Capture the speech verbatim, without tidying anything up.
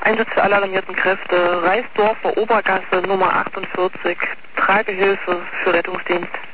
Einsatz für alle alarmierten Kräfte, Reisdorfer Obergasse Nummer achtundvierzig, Tragehilfe für Rettungsdienst.